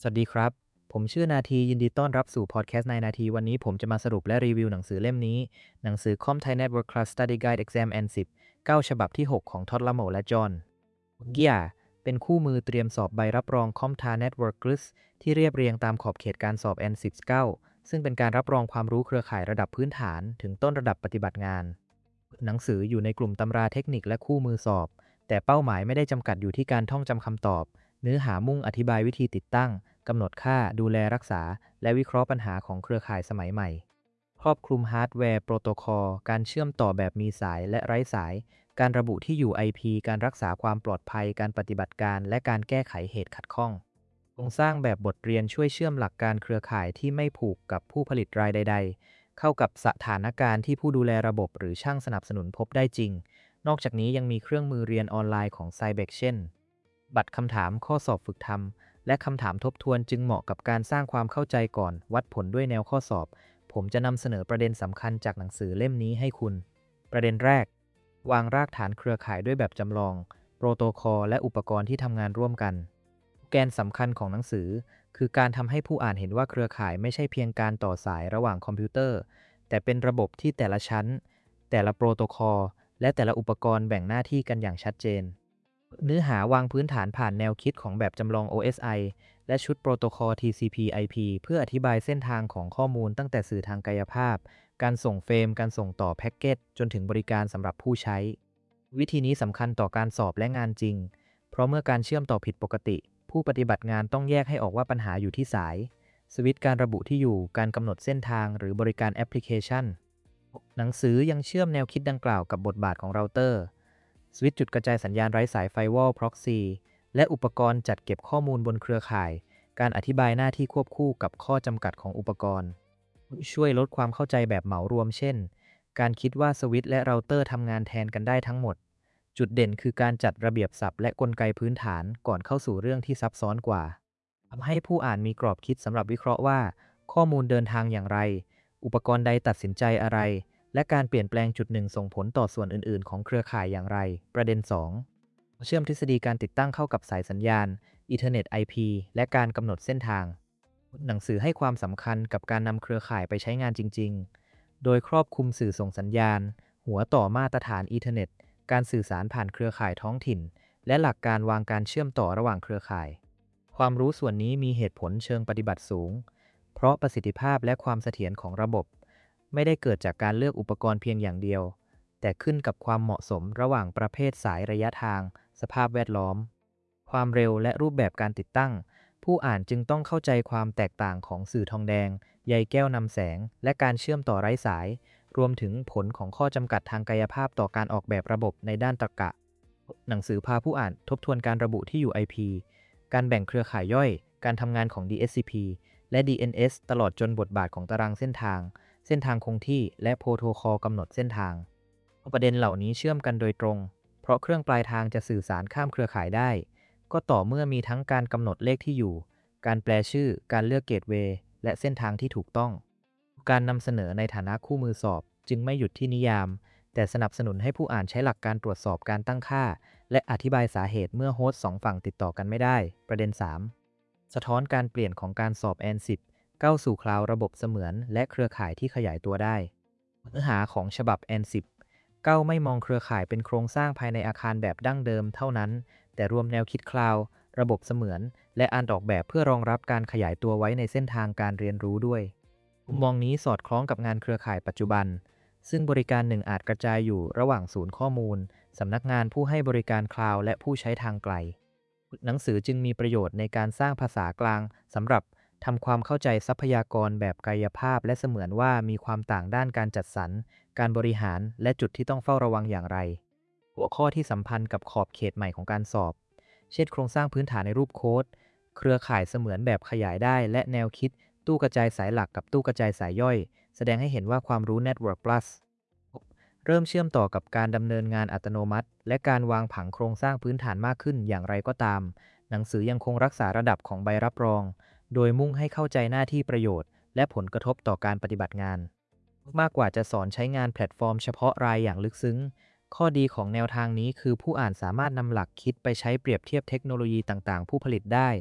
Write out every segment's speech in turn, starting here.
สวัสดีครับ ผมชื่อนาทียินดีต้อนรับสู่พอดแคสต์ในนาทีวันนี้ผมจะมาสรุปและรีวิวหนังสือเล่มนี้หนังสือ Com Thai Network Class Study Guide Exam N10 9ฉบับที่ 6 ของท็อดละโมและจอห์นเกียร์เป็นคู่มือเตรียมสอบใบรับรอง Com Thai Network Plus ที่เรียบเรียงตามขอบเขตการสอบ N10 9ซึ่งเป็นการรับรองความรู้เครือข่ายระดับพื้นฐานถึงต้นระดับปฏิบัติงานหนังสืออยู่ในกลุ่มตำราเทคนิคและคู่มือสอบแต่เป้าหมายไม่ได้จำกัดอยู่ที่การท่องจำคำตอบเนื้อหามุ่งอธิบายวิธีติดตั้ง กำหนดค่าดูแลรักษาและวิเคราะห์ปัญหาของเครือข่ายสมัยใหม่ครอบคลุมฮาร์ดแวร์โปรโตคอลการเชื่อมต่อแบบมีสายและไร้สายการระบุที่อยู่ IP การรักษาความปลอดภัยการปฏิบัติการและการแก้ไขเหตุขัดข้องโครงสร้างแบบบทเรียนช่วยเชื่อมหลักการเครือข่ายที่ไม่ผูกกับผู้ผลิตรายใดๆเข้ากับสถานการณ์ที่ผู้ดูแลระบบหรือช่างสนับสนุนพบได้จริงนอกจากนี้ยังมีเครื่องมือเรียนออนไลน์ของ Cybex เช่นบัตรคำถามข้อสอบฝึกทำ และคำถามทบทวนจึงเหมาะกับการสร้างความเข้าใจก่อนวัดผลด้วยแนวข้อสอบ ผมจะนำเสนอประเด็นสำคัญจากหนังสือเล่มนี้ให้คุณ ประเด็นแรก วางรากฐานเครือข่ายด้วยแบบจำลอง โปรโตคอลและอุปกรณ์ที่ทำงานร่วมกัน แกนสำคัญของหนังสือคือการทำให้ผู้อ่านเห็นว่าเครือข่ายไม่ใช่เพียงการต่อสายระหว่างคอมพิวเตอร์ แต่เป็นระบบที่แต่ละชั้น แต่ละโปรโตคอลและแต่ละอุปกรณ์แบ่งหน้าที่กันอย่างชัดเจน เนื้อหาวางพื้นฐานผ่านแนวคิดของแบบจำลอง OSI และชุดโปรโตคอล TCP/IP เพื่ออธิบายเส้นทางของข้อมูลตั้งแต่สื่อทางกายภาพ การส่งเฟรม การส่งต่อแพ็กเกจจนถึงบริการสำหรับผู้ใช้ วิธีนี้สำคัญต่อการสอบและงานจริง เพราะเมื่อการเชื่อมต่อผิดปกติ ผู้ปฏิบัติงานต้องแยกให้ออกว่าปัญหาอยู่ที่สาย สวิตช์การระบุที่อยู่ การกำหนดเส้นทางหรือบริการแอปพลิเคชัน หนังสือยังเชื่อมแนวคิดดังกล่าวกับบทบาทของเราเตอร์ สวิตช์จุดกระจายสัญญาณไร้สายไฟวอล Proxy และอุปกรณ์จัดเก็บข้อมูลบนเครือข่าย การอธิบายหน้าที่ควบคู่กับข้อจำกัดของอุปกรณ์ ช่วยลดความเข้าใจแบบเหมารวมเช่น การคิดว่าสวิตช์และเราเตอร์ทำงานแทนกันได้ทั้งหมด จุดเด่นคือการจัดระเบียบศัพท์และกลไกพื้นฐานก่อนเข้าสู่เรื่องที่ซับซ้อนกว่าทำให้ผู้อ่านมีกรอบคิดสำหรับวิเคราะห์ว่าข้อมูลเดินทางอย่างไร อุปกรณ์ใดตัดสินใจอะไร และการเปลี่ยนแปลงจุดหนึ่งส่งผลต่อส่วนอื่นๆของเครือข่ายอย่างไร ประเด็น 2 เชื่อมทฤษฎีการติดตั้งเข้ากับสายสัญญาณ Ethernet IP และการกำหนดเส้นทาง หนังสือให้ความสำคัญกับการนำเครือข่ายไปใช้งานจริงๆ โดยครอบคลุมสื่อส่งสัญญาณ หัวต่อมาตรฐานอีเทอร์เน็ตการสื่อสารผ่านเครือข่ายท้องถิ่น และหลักการวางการเชื่อมต่อระหว่างเครือข่าย ความรู้ส่วนนี้มีเหตุผลเชิงปฏิบัติสูง เพราะประสิทธิภาพและความเสถียรของระบบ ไม่ได้เกิดจากการเลือกอุปกรณ์เพียงอย่างเดียว แต่ขึ้นกับความเหมาะสมระหว่างประเภทสายระยะทาง สภาพแวดล้อม ความเร็วและรูปแบบการติดตั้ง ผู้อ่านจึงต้องเข้าใจความแตกต่างของสื่อทองแดงใยแก้วนำแสง และการเชื่อมต่อไร้สาย รวมถึงผลของข้อจำกัดทางกายภาพต่อการออกแบบระบบในด้านตรรกะ หนังสือพาผู้อ่านทบทวนการระบุที่อยู่ IP การแบ่งเครือข่ายย่อย การทำงานของ DSCP และ DNS ตลอดจนบทบาทของตารางเส้นทาง เส้นทางคงที่ และโปรโตคอลกำหนดเส้นทาง ประเด็นเหล่านี้เชื่อมกันโดยตรง เพราะเครื่องปลายทางจะสื่อสารข้ามเครือข่ายได้ ก็ต่อเมื่อมีทั้งการกำหนดเลขที่อยู่ การแปลชื่อ การเลือกเกตเวย์ และเส้นทางที่ถูกต้อง การนำเสนอในฐานะคู่มือสอบจึงไม่หยุดที่นิยาม แต่สนับสนุนให้ผู้อ่านใช้หลักการตรวจสอบการตั้งค่า และอธิบายสาเหตุเมื่อโฮสต์สองฝั่งติดต่อกันไม่ได้ ประเด็น 3 สะท้อนการเปลี่ยนของการสอบ N10 ก้าวสู่คลาวด์ระบบเสมือนและเครือข่ายที่ขยายตัวได้ เนื้อหาของฉบับ N10 ก้าวไม่มองเครือข่ายเป็นโครงสร้างภายในอาคารแบบดั้งเดิมเท่านั้น แต่รวมแนวคิดคลาวด์ระบบเสมือน และการออกแบบเพื่อรองรับการขยายตัวไว้ในเส้นทางการเรียนรู้ด้วย มุมมองนี้สอดคล้องกับงานเครือข่ายปัจจุบัน ซึ่งบริการหนึ่งอาจกระจายอยู่ระหว่างศูนย์ข้อมูล สำนักงานผู้ให้บริการคลาวด์และผู้ใช้ทางไกล หนังสือจึงมีประโยชน์ในการสร้างภาษากลางสำหรับทำความเข้าใจทรัพยากรแบบกายภาพและเสมือนว่ามีความต่างด้านการจัดสรร การบริหารและจุดที่ต้องเฝ้าระวังอย่างไร หัวข้อที่สัมพันธ์กับขอบเขตใหม่ของการสอบ เช่นโครงสร้างพื้นฐานในรูปโค้ด เครือข่ายเสมือนแบบขยายได้และแนวคิดตู้กระจายสายหลักกับตู้กระจายสายย่อย แสดงให้เห็นว่าความรู้ Network Plus เริ่มเชื่อมต่อกับการดำเนินงานอัตโนมัติและการวางผังโครงสร้างพื้นฐานมากขึ้นอย่างไรก็ตาม หนังสือยังคงรักษาระดับของใบรับรอง โดยมุ่งให้เข้าใจหน้าที่ประโยชน์และผลกระทบต่อการปฏิบัติงาน มากกว่าจะสอนใช้งานแพลตฟอร์มเฉพาะรายอย่างลึกซึ้ง ข้อดีของแนวทางนี้คือผู้อ่านสามารถนำหลักคิดไปใช้เปรียบเทียบเทคโนโลยีต่างๆผู้ผลิตได้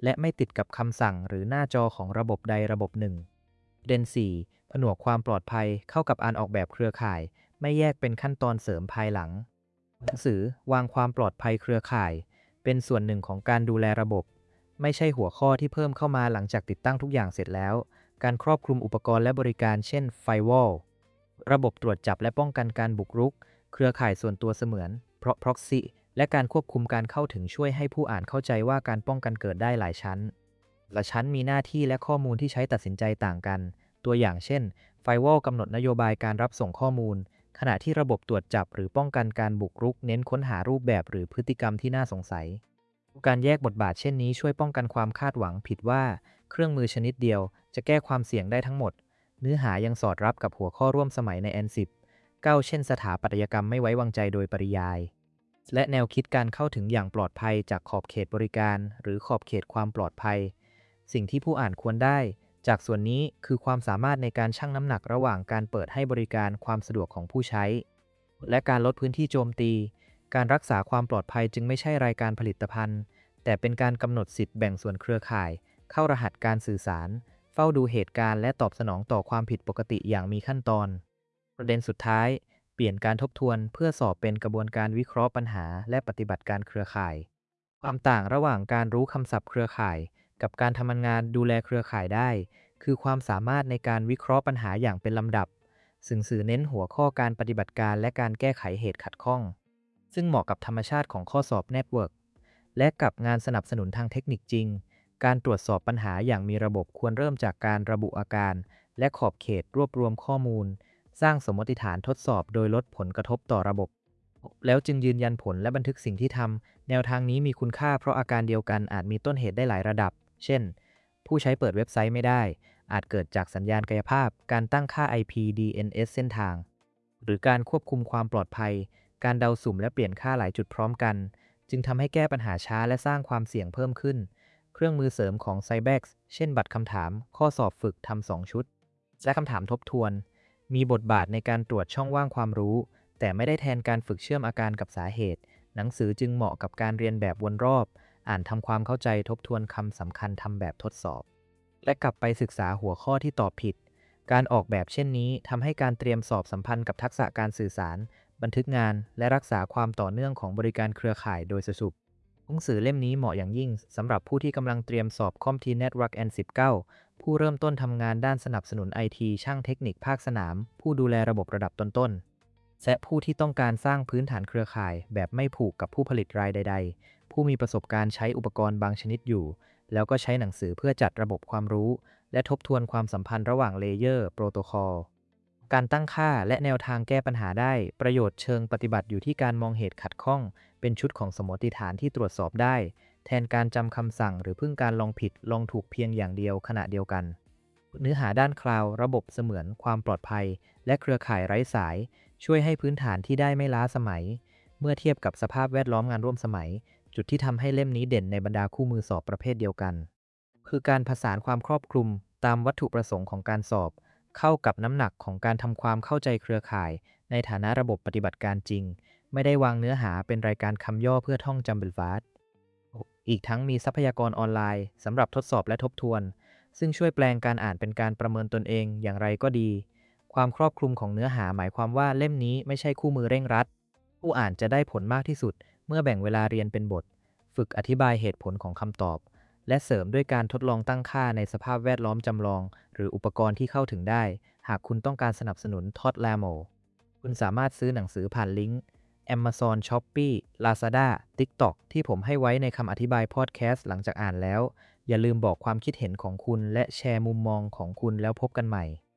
และไม่ติดกับคำสั่งหรือหน้าจอของระบบใดระบบหนึ่งประเด็น4ผนวกความปลอดภัยเข้ากับการออกแบบเครือข่าย ไม่แยกเป็นขั้นตอนเสริมภายหลังหนังสือวางความปลอดภัยเครือข่าย เป็นส่วนหนึ่งของการดูแลระบบ ไม่ใช่หัวข้อที่เพิ่มเข้ามาหลังจากติดตั้งทุกอย่างเสร็จแล้ว การครอบคลุมอุปกรณ์และบริการเช่น Firewall ระบบตรวจจับและป้องกันการบุกรุก เครือข่ายส่วนตัวเสมือน Proxy และการควบคุมการเข้าถึงช่วยให้ผู้อ่านเข้าใจว่าการป้องกันเกิดได้หลายชั้นและชั้นมีหน้าที่และข้อมูลที่ใช้ตัดสินใจต่างกัน ตัวอย่างเช่น Firewall กำหนดนโยบายการรับส่งข้อมูล ขณะที่ระบบตรวจจับหรือป้องกันการบุกรุกเน้นค้นหารูปแบบหรือพฤติกรรมที่น่าสงสัย การแยกบทบาทเช่นนี้ช่วยป้องกันความคาดหวังผิดว่าเครื่องมือชนิดเดียวจะแก้ความเสี่ยงได้ทั้งหมด เนื้อหายังสอดรับกับหัวข้อร่วมสมัยใน N10 9เช่นสถาปัตยกรรมไม่ไว้วางใจโดยปริยาย และแนวคิดการเข้าถึงอย่างปลอดภัยจากขอบเขตบริการหรือขอบเขตความปลอดภัย สิ่งที่ผู้อ่านควรได้จากส่วนนี้คือความสามารถในการชั่งน้ำหนักระหว่างการเปิดให้บริการความสะดวกของผู้ใช้ และการลดพื้นที่โจมตี การรักษาความปลอดภัยจึงไม่ใช่รายการผลิตภัณฑ์ แต่เป็นการกำหนดสิทธิ์แบ่งส่วนเครือข่าย เข้ารหัสการสื่อสาร เฝ้าดูเหตุการณ์และตอบสนองต่อความผิดปกติอย่างมีขั้นตอน ประเด็นสุดท้าย เปลี่ยนการทบทวนเพื่อสอบเป็นกระบวนการวิเคราะห์ปัญหาและปฏิบัติการเครือข่าย ความต่างระหว่างการรู้คำศัพท์เครือข่าย กับการทำงานดูแลเครือข่ายได้ คือความสามารถในการวิเคราะห์ปัญหาอย่างเป็นลำดับซึ่งสื่อเน้นหัวข้อการปฏิบัติการและการแก้ไขเหตุขัดข้อง ซึ่งเหมาะกับธรรมชาติของข้อสอบเน็ตเวิร์กและกับงานสนับสนุนทางเทคนิคจริง การตรวจสอบปัญหาอย่างมีระบบควรเริ่มจากการระบุอาการ และขอบเขตรวบรวมข้อมูล สร้างสมมติฐานทดสอบโดยลดผลกระทบต่อระบบ แล้วจึงยืนยันผลและบันทึกสิ่งที่ทำ แนวทางนี้มีคุณค่าเพราะอาการเดียวกันอาจมีต้นเหตุได้หลายระดับ เช่น ผู้ใช้เปิดเว็บไซต์ไม่ได้ อาจเกิดจากสัญญาณกายภาพ การตั้งค่า IP DNS เส้นทาง หรือการควบคุมความปลอดภัย การเดาสุ่มและเปลี่ยนค่าหลายจุดพร้อมกัน จึงทำให้แก้ปัญหาช้าและสร้างความเสี่ยงเพิ่มขึ้น เครื่องมือเสริมของ Cybex เช่นบัตรคำถาม ข้อสอบฝึกทำ2ชุด และคำถามทบทวน มีบทบาทในการตรวจช่องว่างความรู้ แต่ไม่ได้แทนการฝึกเชื่อมอาการกับสาเหตุ หนังสือจึงเหมาะกับการเรียนแบบวนรอบ อ่านทำความเข้าใจทบทวนคำสำคัญทำแบบทดสอบ และกลับไปศึกษาหัวข้อที่ตอบผิด การออกแบบเช่นนี้ทำให้การเตรียมสอบสัมพันธ์กับทักษะการสื่อสาร บันทึกงาน และรักษาความต่อเนื่องของบริการเครือข่ายโดยสรุปหนังสือเล่มนี้เหมาะอย่างยิ่งสำหรับผู้ที่กำลังเตรียมสอบ CompT Network N19 ผู้เริ่มต้นทำงานด้านสนับสนุน IT ช่างเทคนิคภาคสนาม ผู้ดูแลระบบระดับต้นๆและผู้ที่ต้องการสร้างพื้นฐานเครือข่ายแบบไม่ผูกกับผู้ผลิตรายใดๆ ผู้มีประสบการณ์ใช้อุปกรณ์บางชนิดอยู่ แล้วก็ใช้หนังสือเพื่อจัดระบบความรู้ และทบทวนความสัมพันธ์ระหว่างเลเยอร์โปรโตคอล การตั้งค่าและแนวทางแก้ปัญหาได้ประโยชน์เชิงปฏิบัติอยู่ที่การมองเหตุขัดข้องเป็นชุดของสมมติฐานที่ตรวจสอบได้แทนการจำคำสั่งหรือพึ่งการลองผิดลองถูกเพียงอย่างเดียวขณะเดียวกันเนื้อหาด้านคลาวด์ระบบเสมือนความปลอดภัยและเครือข่ายไร้สายช่วยให้พื้นฐานที่ได้ไม่ล้าสมัยเมื่อเทียบกับสภาพแวดล้อมงานร่วมสมัยจุดที่ทำให้เล่มนี้เด่นในบรรดาคู่มือสอบประเภทเดียวกันคือการผสานความครอบคลุมตามวัตถุประสงค์ของการสอบเข้ากับน้ำหนักของการทำความเข้าใจเครือข่ายในฐานะระบบปฏิบัติการจริงไม่ได้วางเนื้อหาเป็นรายการคำย่อเพื่อท่องจำเป็นฟาสอีกทั้งมีทรัพยากรออนไลน์สำหรับทดสอบและทบทวนซึ่งช่วยแปลงการอ่านเป็นการประเมินตนเองอย่างไรก็ดีความครอบคลุมของเนื้อหาหมายความว่าเล่มนี้ไม่ใช่คู่มือเร่งรัดผู้อ่านจะได้ผลมากที่สุดเมื่อแบ่งเวลาเรียนเป็นบทฝึกอธิบายเหตุผลของคำตอบและเสริมด้วยการทดลองตั้งค่าในสภาพแวดล้อมจำลองหรืออุปกรณ์ที่เข้าถึงได้หากคุณต้องการสนับสนุนทอดแลโมคุณสามารถซื้อหนังสือผ่านลิงก์ Amazon Shopee Lazada TikTok ที่ผมให้ไว้ในคำอธิบายพอดแคสต์หลังจากอ่านแล้วอย่าลืมบอกความคิดเห็นของคุณและแชร์มุมมองของคุณแล้วพบกันใหม่